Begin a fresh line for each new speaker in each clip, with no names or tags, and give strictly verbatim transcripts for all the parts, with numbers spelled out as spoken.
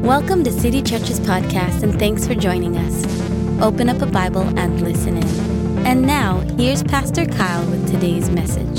Welcome to City Church's podcast, and thanks for joining us. Open up a Bible and listen in. And now, here's Pastor Kyle with today's message.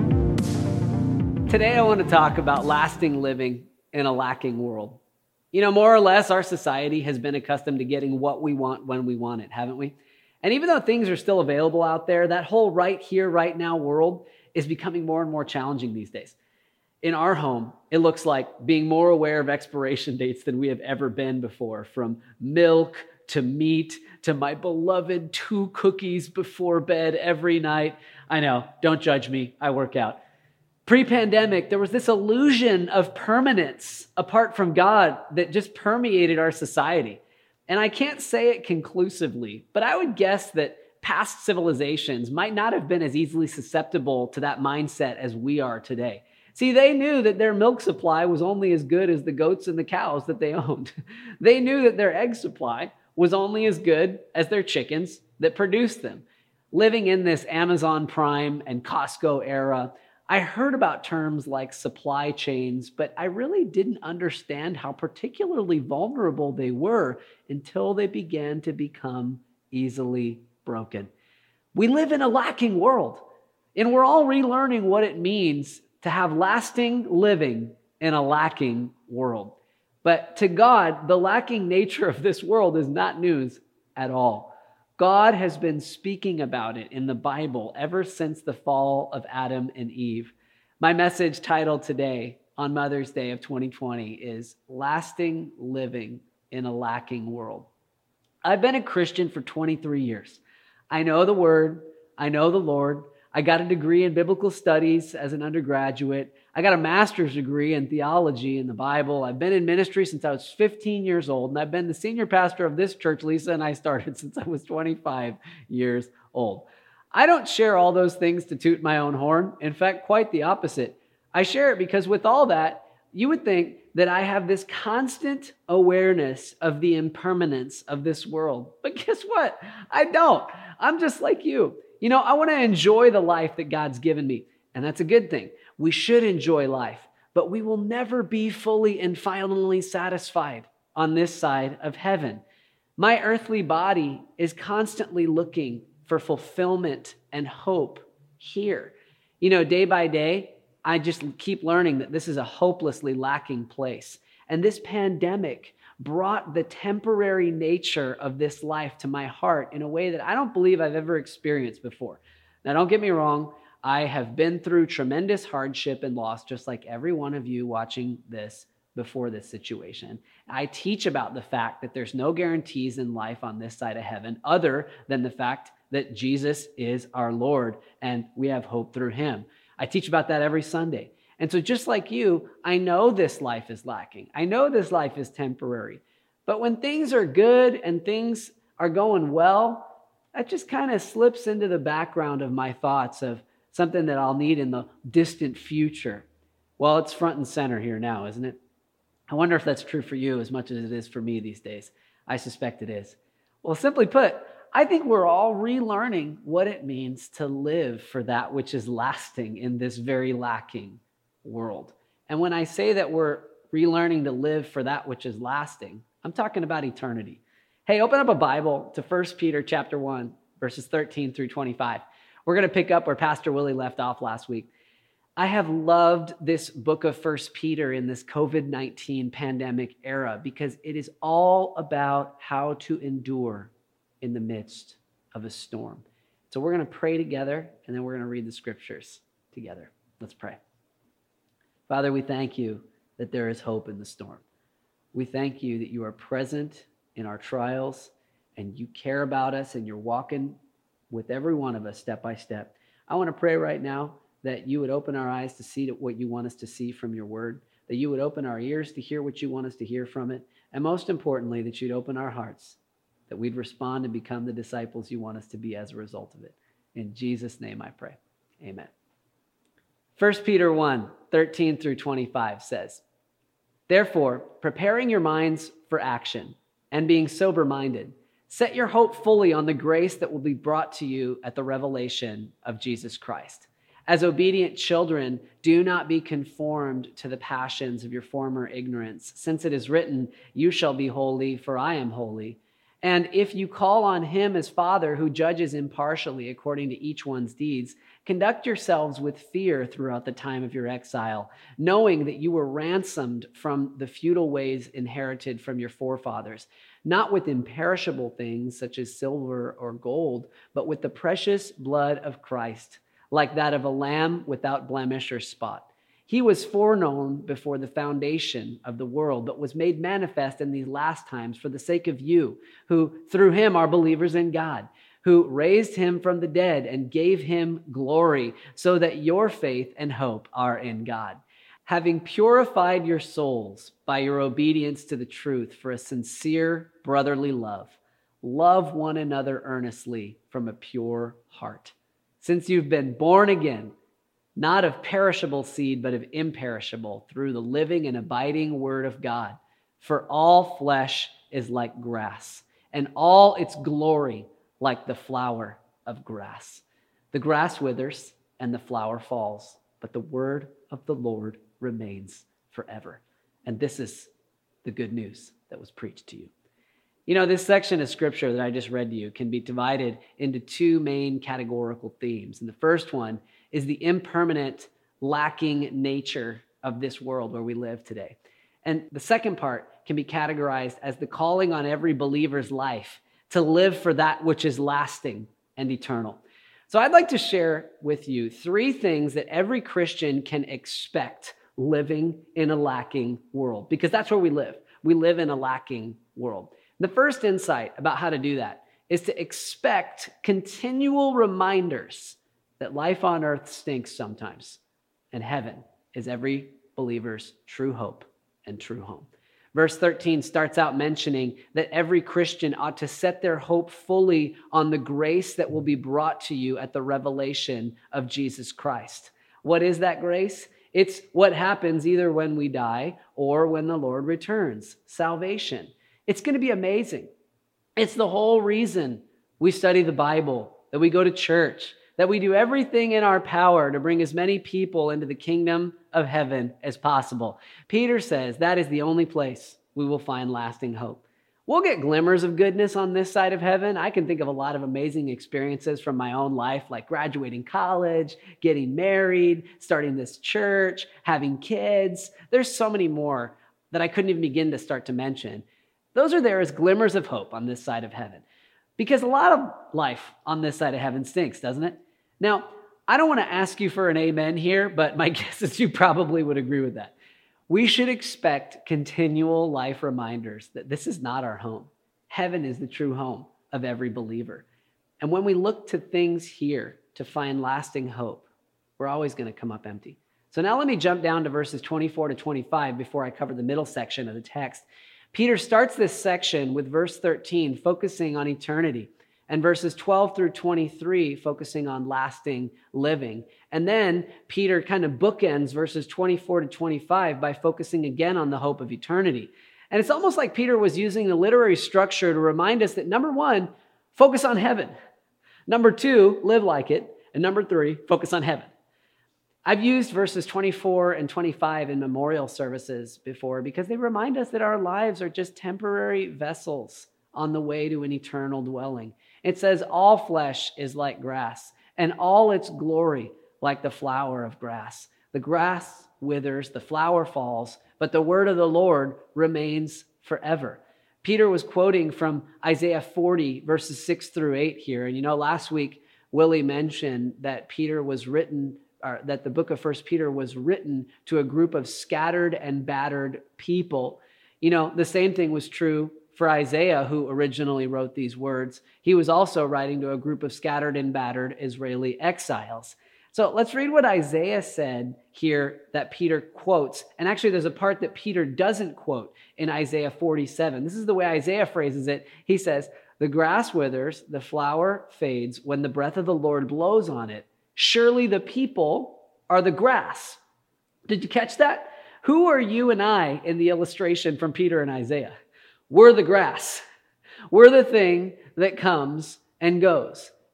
Today, I want to talk about lasting living in a lacking world. You know, more or less, our society has been accustomed to getting what we want when we want it, haven't we? And even though things are still available out there, that whole right here, right now world is becoming more and more challenging these days. In our home, it looks like being more aware of expiration dates than we have ever been before, from milk to meat to my beloved two cookies before bed every night. I know, don't judge me, I work out. Pre-pandemic, there was this illusion of permanence apart from God that just permeated our society. And I can't say it conclusively, but I would guess that past civilizations might not have been as easily susceptible to that mindset as we are today. See, they knew that their milk supply was only as good as the goats and the cows that they owned. They knew that their egg supply was only as good as their chickens that produced them. Living in this Amazon Prime and Costco era, I heard about terms like supply chains, but I really didn't understand how particularly vulnerable they were until they began to become easily broken. We live in a lacking world, and we're all relearning what it means to have lasting living in a lacking world. But to God, the lacking nature of this world is not news at all. God has been speaking about it in the Bible ever since the fall of Adam and Eve. My message titled today on Mother's Day of twenty twenty is Lasting Living in a Lacking World. I've been a Christian for twenty-three years. I know the Word, I know the Lord. I got a degree in biblical studies as an undergraduate. I got a master's degree in theology in the Bible. I've been in ministry since I was fifteen years old, and I've been the senior pastor of this church Lisa and I started since I was twenty-five years old. I don't share all those things to toot my own horn. In fact, quite the opposite. I share it because with all that, you would think that I have this constant awareness of the impermanence of this world. But guess what? I don't. I'm just like you. You know, I want to enjoy the life that God's given me, and that's a good thing. We should enjoy life, but we will never be fully and finally satisfied on this side of heaven. My earthly body is constantly looking for fulfillment and hope here. You know, day by day, I just keep learning that this is a hopelessly lacking place. And this pandemic brought the temporary nature of this life to my heart in a way that I don't believe I've ever experienced before. Now, don't get me wrong. I have been through tremendous hardship and loss, just like every one of you watching this before this situation. I teach about the fact that there's no guarantees in life on this side of heaven other than the fact that Jesus is our Lord and we have hope through him. I teach about that every Sunday. And so just like you, I know this life is lacking. I know this life is temporary. But when things are good and things are going well, that just kind of slips into the background of my thoughts of something that I'll need in the distant future. Well, it's front and center here now, isn't it? I wonder if that's true for you as much as it is for me these days. I suspect it is. Well, simply put, I think we're all relearning what it means to live for that which is lasting in this very lacking world. And when I say that we're relearning to live for that which is lasting, I'm talking about eternity. Hey, open up a Bible to First Peter chapter one, verses thirteen through twenty-five. We're going to pick up where Pastor Willie left off last week. I have loved this book of First Peter in this covid nineteen pandemic era because it is all about how to endure in the midst of a storm. So we're going to pray together, and then we're going to read the scriptures together. Let's pray. Father, we thank you that there is hope in the storm. We thank you that you are present in our trials and you care about us and you're walking with every one of us step by step. I want to pray right now that you would open our eyes to see what you want us to see from your word, that you would open our ears to hear what you want us to hear from it, and most importantly, that you'd open our hearts, that we'd respond and become the disciples you want us to be as a result of it. In Jesus' name I pray. Amen. First Peter one, thirteen through twenty-five says, "Therefore, preparing your minds for action and being sober-minded, set your hope fully on the grace that will be brought to you at the revelation of Jesus Christ. As obedient children, do not be conformed to the passions of your former ignorance, since it is written, you shall be holy, for I am holy. And if you call on him as Father who judges impartially according to each one's deeds, conduct yourselves with fear throughout the time of your exile, knowing that you were ransomed from the futile ways inherited from your forefathers, not with imperishable things such as silver or gold, but with the precious blood of Christ, like that of a lamb without blemish or spot. He was foreknown before the foundation of the world, but was made manifest in these last times for the sake of you, who through him are believers in God, who raised him from the dead and gave him glory, so that your faith and hope are in God. Having purified your souls by your obedience to the truth for a sincere brotherly love, love one another earnestly from a pure heart. Since you've been born again, not of perishable seed, but of imperishable, through the living and abiding word of God. For all flesh is like grass, and all its glory like the flower of grass. The grass withers and the flower falls, but the word of the Lord remains forever. And this is the good news that was preached to you. You know, this section of scripture that I just read to you can be divided into two main categorical themes. And the first one is the impermanent, lacking nature of this world where we live today. And the second part can be categorized as the calling on every believer's life to live for that which is lasting and eternal. So I'd like to share with you three things that every Christian can expect living in a lacking world, because that's where we live. We live in a lacking world. The first insight about how to do that is to expect continual reminders that life on earth stinks sometimes, and heaven is every believer's true hope and true home. Verse thirteen starts out mentioning that every Christian ought to set their hope fully on the grace that will be brought to you at the revelation of Jesus Christ. What is that grace? It's what happens either when we die or when the Lord returns. Salvation. It's going to be amazing. It's the whole reason we study the Bible, that we go to church, that we do everything in our power to bring as many people into the kingdom of heaven as possible. Peter says that is the only place we will find lasting hope. We'll get glimmers of goodness on this side of heaven. I can think of a lot of amazing experiences from my own life, like graduating college, getting married, starting this church, having kids. There's so many more that I couldn't even begin to start to mention. Those are there as glimmers of hope on this side of heaven. Because a lot of life on this side of heaven stinks, doesn't it? Now, I don't want to ask you for an amen here, but my guess is you probably would agree with that. We should expect continual life reminders that this is not our home. Heaven is the true home of every believer. And when we look to things here to find lasting hope, we're always going to come up empty. So now let me jump down to verses twenty-four to twenty-five before I cover the middle section of the text. Peter starts this section with verse thirteen, focusing on eternity, and verses twelve through twenty-three, focusing on lasting living. And then Peter kind of bookends verses twenty-four to twenty-five by focusing again on the hope of eternity. And it's almost like Peter was using the literary structure to remind us that, number one, focus on heaven. Number two, live like it. And number three, focus on heaven. I've used verses twenty-four and twenty-five in memorial services before because they remind us that our lives are just temporary vessels on the way to an eternal dwelling. It says, all flesh is like grass, and all its glory like the flower of grass. The grass withers, the flower falls, but the word of the Lord remains forever. Peter was quoting from Isaiah forty, verses six through eight here. And you know, last week, Willie mentioned that Peter was written Or that the book of First Peter was written to a group of scattered and battered people. You know, the same thing was true for Isaiah, who originally wrote these words. He was also writing to a group of scattered and battered Israeli exiles. So let's read what Isaiah said here that Peter quotes. And actually, there's a part that Peter doesn't quote in Isaiah forty-seven. This is the way Isaiah phrases it. He says, the grass withers, the flower fades when the breath of the Lord blows on it. Surely the people are the grass. Did you catch that? Who are you and I in the illustration from Peter and Isaiah? We're the grass. We're the thing that comes and goes.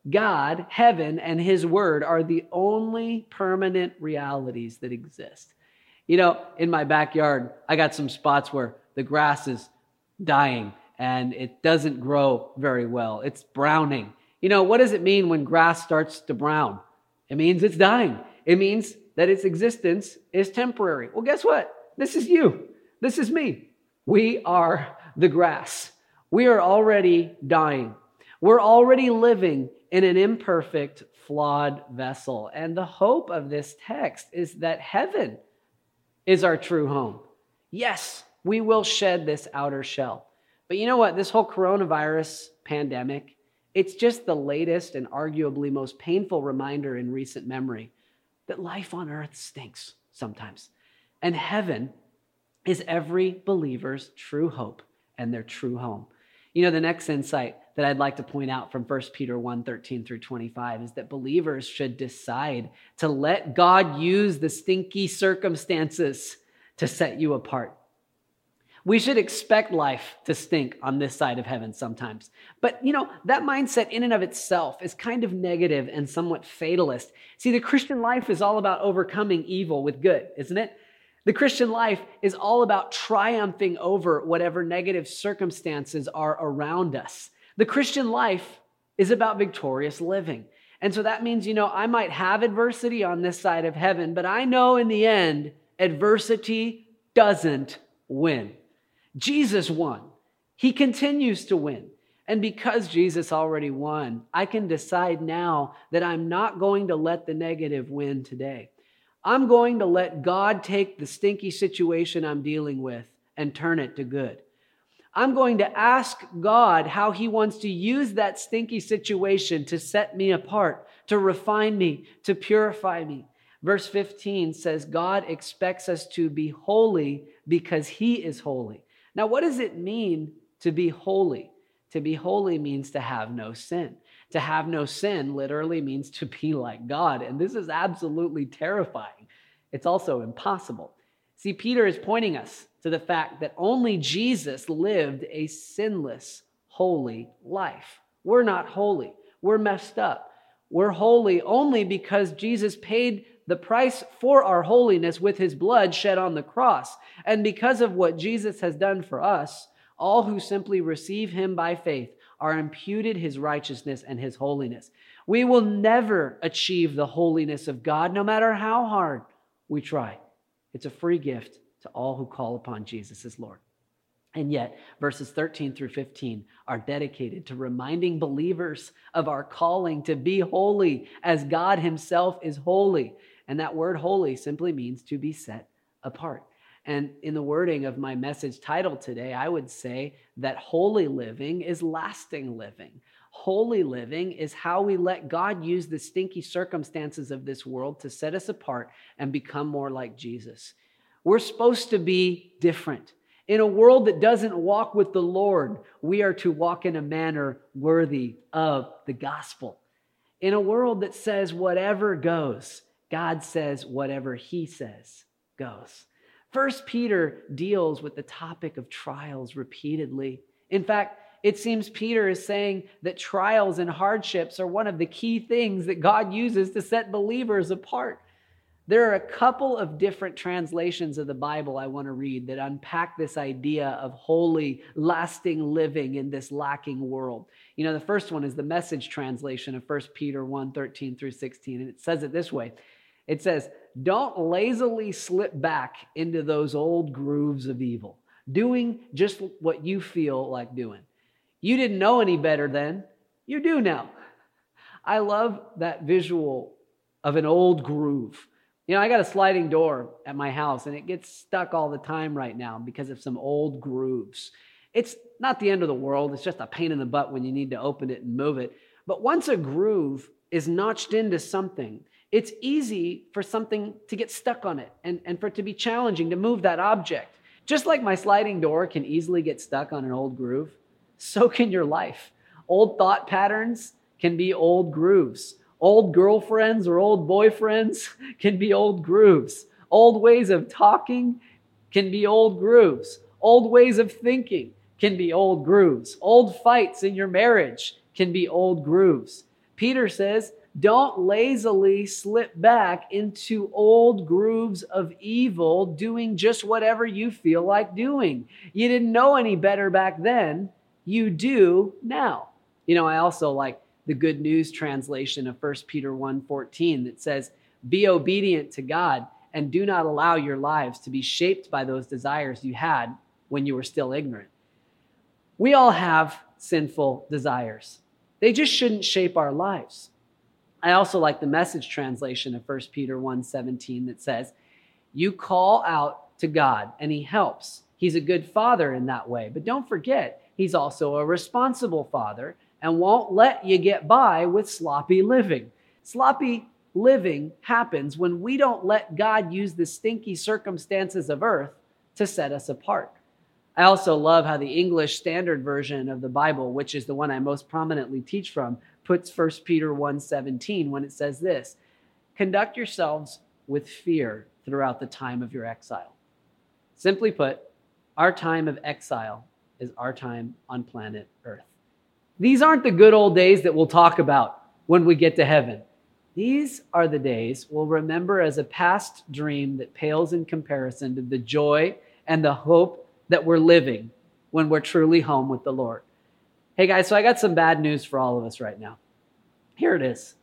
God, heaven, and his word are the only permanent realities that exist. You know, in my backyard, I got some spots where the grass is dying and it doesn't grow very well. It's browning. You know, what does it mean when grass starts to brown? It means it's dying. It means that its existence is temporary. Well, guess what? This is you. This is me. We are the grass. We are already dying. We're already living in an imperfect, flawed vessel. And the hope of this text is that heaven is our true home. Yes, we will shed this outer shell. But you know what? This whole coronavirus pandemic, it's just the latest and arguably most painful reminder in recent memory that life on earth stinks sometimes. And heaven is every believer's true hope and their true home. You know, the next insight that I'd like to point out from First Peter one, thirteen through twenty-five is that believers should decide to let God use the stinky circumstances to set you apart. We should expect life to stink on this side of heaven sometimes. But, you know, that mindset in and of itself is kind of negative and somewhat fatalist. See, the Christian life is all about overcoming evil with good, isn't it? The Christian life is all about triumphing over whatever negative circumstances are around us. The Christian life is about victorious living. And so that means, you know, I might have adversity on this side of heaven, but I know in the end, adversity doesn't win. Jesus won. He continues to win. And because Jesus already won, I can decide now that I'm not going to let the negative win today. I'm going to let God take the stinky situation I'm dealing with and turn it to good. I'm going to ask God how he wants to use that stinky situation to set me apart, to refine me, to purify me. Verse fifteen says, God expects us to be holy because he is holy. Now, what does it mean to be holy? To be holy means to have no sin. To have no sin literally means to be like God. And this is absolutely terrifying. It's also impossible. See, Peter is pointing us to the fact that only Jesus lived a sinless, holy life. We're not holy. We're messed up. We're holy only because Jesus paid the price for our holiness with his blood shed on the cross. And because of what Jesus has done for us, all who simply receive him by faith are imputed his righteousness and his holiness. We will never achieve the holiness of God, no matter how hard we try. It's a free gift to all who call upon Jesus as Lord. And yet, verses thirteen through fifteen are dedicated to reminding believers of our calling to be holy as God himself is holy. And that word holy simply means to be set apart. And in the wording of my message title today, I would say that holy living is lasting living. Holy living is how we let God use the stinky circumstances of this world to set us apart and become more like Jesus. We're supposed to be different. In a world that doesn't walk with the Lord, we are to walk in a manner worthy of the gospel. In a world that says whatever goes, God says whatever he says goes. First Peter deals with the topic of trials repeatedly. In fact, it seems Peter is saying that trials and hardships are one of the key things that God uses to set believers apart. There are a couple of different translations of the Bible I want to read that unpack this idea of holy, lasting living in this lacking world. You know, the first one is the Message translation of First Peter one, thirteen through sixteen, and it says it this way. It says, don't lazily slip back into those old grooves of evil, doing just what you feel like doing. You didn't know any better then. You do now. I love that visual of an old groove. You know, I got a sliding door at my house, and it gets stuck all the time right now because of some old grooves. It's not the end of the world. It's just a pain in the butt when you need to open it and move it. But once a groove is notched into something, it's easy for something to get stuck on it and, and for it to be challenging to move that object. Just like my sliding door can easily get stuck on an old groove, so can your life. Old thought patterns can be old grooves. Old girlfriends or old boyfriends can be old grooves. Old ways of talking can be old grooves. Old ways of thinking can be old grooves. Old fights in your marriage can be old grooves. Peter says, don't lazily slip back into old grooves of evil, doing just whatever you feel like doing. You didn't know any better back then. You do now. You know, I also like the Good News translation of First Peter one fourteen that says, be obedient to God and do not allow your lives to be shaped by those desires you had when you were still ignorant. We all have sinful desires. They just shouldn't shape our lives. I also like the Message translation of First Peter one seventeen that says, you call out to God and he helps. He's a good father in that way. But don't forget, he's also a responsible father and won't let you get by with sloppy living. Sloppy living happens when we don't let God use the stinky circumstances of earth to set us apart. I also love how the English Standard Version of the Bible, which is the one I most prominently teach from, puts First Peter one seventeen when it says this, conduct yourselves with fear throughout the time of your exile. Simply put, our time of exile is our time on planet Earth. These aren't the good old days that we'll talk about when we get to heaven. These are the days we'll remember as a past dream that pales in comparison to the joy and the hope that we're living when we're truly home with the Lord. Hey guys, so I got some bad news for all of us right now. Here it is.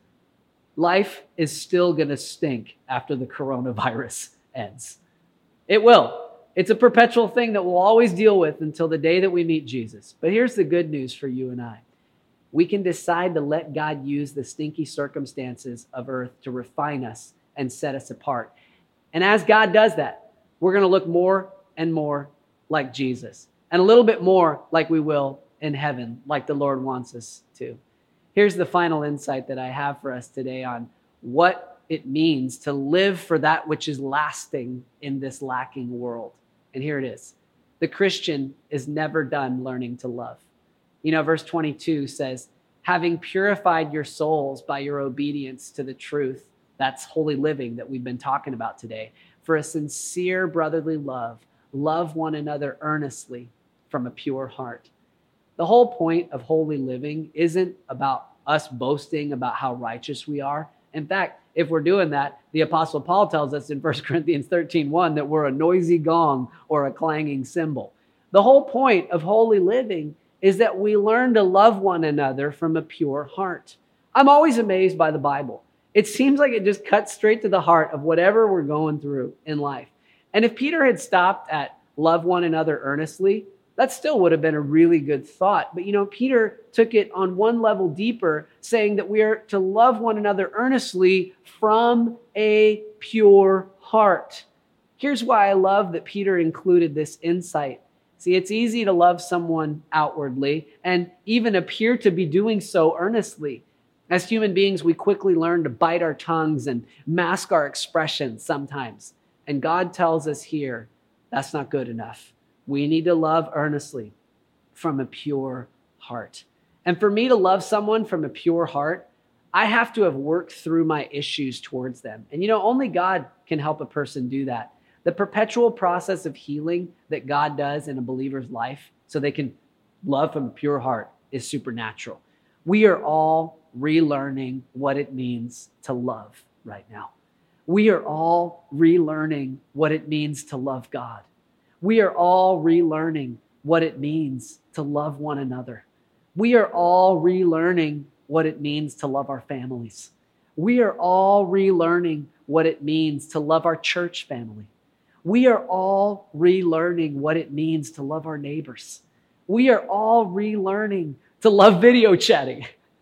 Life is still going to stink after the coronavirus ends. It will. It's a perpetual thing that we'll always deal with until the day that we meet Jesus. But here's the good news for you and I. We can decide to let God use the stinky circumstances of earth to refine us and set us apart. And as God does that, we're going to look more and more like Jesus, and a little bit more like we will in heaven, like the Lord wants us to. Here's the final insight that I have for us today on what it means to live for that which is lasting in this lacking world. And here it is. The Christian is never done learning to love. You know, verse twenty-two says, having purified your souls by your obedience to the truth, that's holy living that we've been talking about today, for a sincere brotherly love, love one another earnestly from a pure heart. The whole point of holy living isn't about us boasting about how righteous we are. In fact, if we're doing that, the Apostle Paul tells us in First Corinthians thirteen one that we're a noisy gong or a clanging cymbal. The whole point of holy living is that we learn to love one another from a pure heart. I'm always amazed by the Bible. It seems like it just cuts straight to the heart of whatever we're going through in life. And if Peter had stopped at love one another earnestly, that still would have been a really good thought. But you know, Peter took it on one level deeper, saying that we are to love one another earnestly from a pure heart. Here's why I love that Peter included this insight. See, it's easy to love someone outwardly and even appear to be doing so earnestly. As human beings, we quickly learn to bite our tongues and mask our expressions sometimes. And God tells us here, that's not good enough. We need to love earnestly from a pure heart. And for me to love someone from a pure heart, I have to have worked through my issues towards them. And you know, only God can help a person do that. The perpetual process of healing that God does in a believer's life so they can love from a pure heart is supernatural. We are all relearning what it means to love right now. We are all relearning what it means to love God. We are all relearning what it means to love one another. We are all relearning what it means to love our families. We are all relearning what it means to love our church family. We are all relearning what it means to love our neighbors. We are all relearning to love video chatting.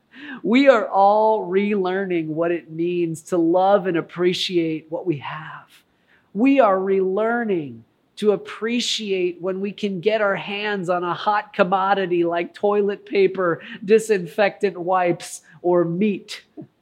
We are all relearning what it means to love and appreciate what we have. We are relearning to appreciate when we can get our hands on a hot commodity like toilet paper, disinfectant wipes, or meat.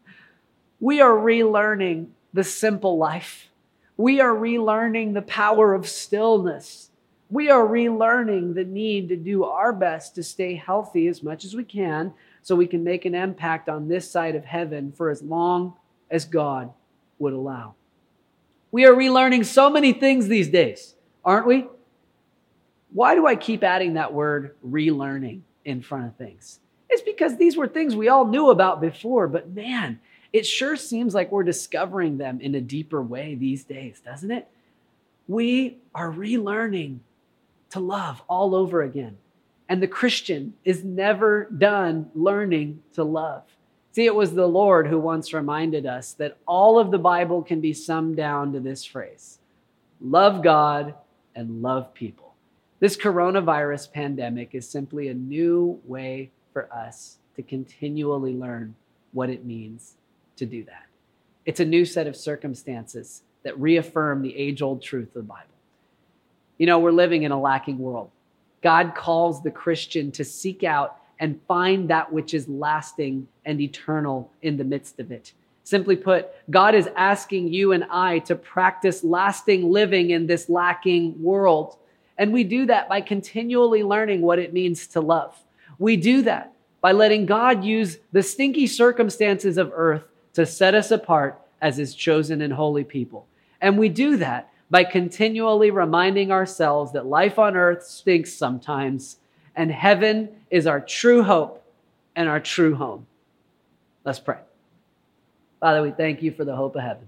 We are relearning the simple life. We are relearning the power of stillness. We are relearning the need to do our best to stay healthy as much as we can so we can make an impact on this side of heaven for as long as God would allow. We are relearning so many things these days, aren't we? Why do I keep adding that word relearning in front of things? It's because these were things we all knew about before, but man, it sure seems like we're discovering them in a deeper way these days, doesn't it? We are relearning to love all over again. And the Christian is never done learning to love. See, it was the Lord who once reminded us that all of the Bible can be summed down to this phrase: love God and love people. This coronavirus pandemic is simply a new way for us to continually learn what it means to do that. It's a new set of circumstances that reaffirm the age-old truth of the Bible. You know, we're living in a lacking world. God calls the Christian to seek out and find that which is lasting and eternal in the midst of it. Simply put, God is asking you and I to practice lasting living in this lacking world. And we do that by continually learning what it means to love. We do that by letting God use the stinky circumstances of earth to set us apart as his chosen and holy people. And we do that by continually reminding ourselves that life on earth stinks sometimes, and heaven is our true hope and our true home. Let's pray. Father, we thank you for the hope of heaven.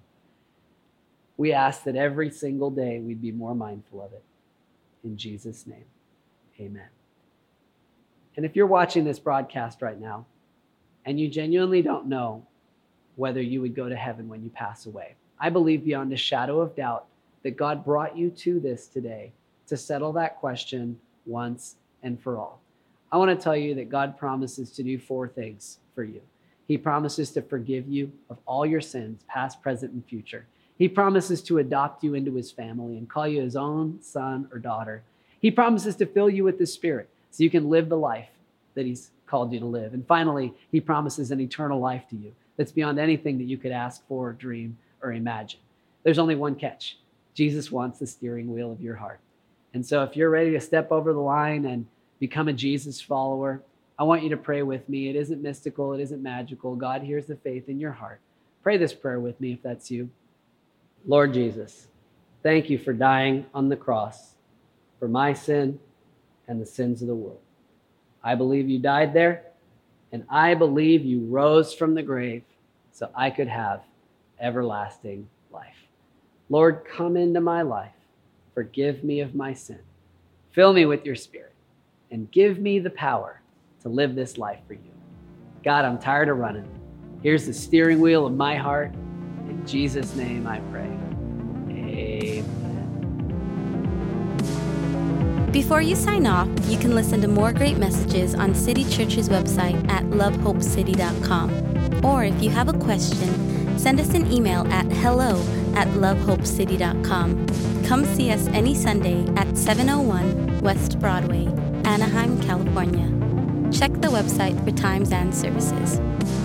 We ask that every single day we'd be more mindful of it. In Jesus' name, amen. And if you're watching this broadcast right now and you genuinely don't know whether you would go to heaven when you pass away, I believe beyond a shadow of doubt that God brought you to this today to settle that question once and for all. I want to tell you that God promises to do four things for you. He promises to forgive you of all your sins, past, present, and future. He promises to adopt you into his family and call you his own son or daughter. He promises to fill you with his Spirit so you can live the life that he's called you to live. And finally, he promises an eternal life to you that's beyond anything that you could ask for, dream, or imagine. There's only one catch. Jesus wants the steering wheel of your heart. And so if you're ready to step over the line and become a Jesus follower, I want you to pray with me. It isn't mystical. It isn't magical. God hears the faith in your heart. Pray this prayer with me if that's you. Lord Jesus, thank you for dying on the cross for my sin and the sins of the world. I believe you died there, and I believe you rose from the grave so I could have everlasting life. Lord, come into my life. Forgive me of my sin. Fill me with your Spirit and give me the power to live this life for you. God, I'm tired of running. Here's the steering wheel of my heart. In Jesus' name I pray. Amen.
Before you sign off, you can listen to more great messages on City Church's website at love hope city dot com. Or if you have a question, send us an email at hello at love hope city dot com. Come see us any Sunday at seven oh one West Broadway, Anaheim, California. Check the website for times and services.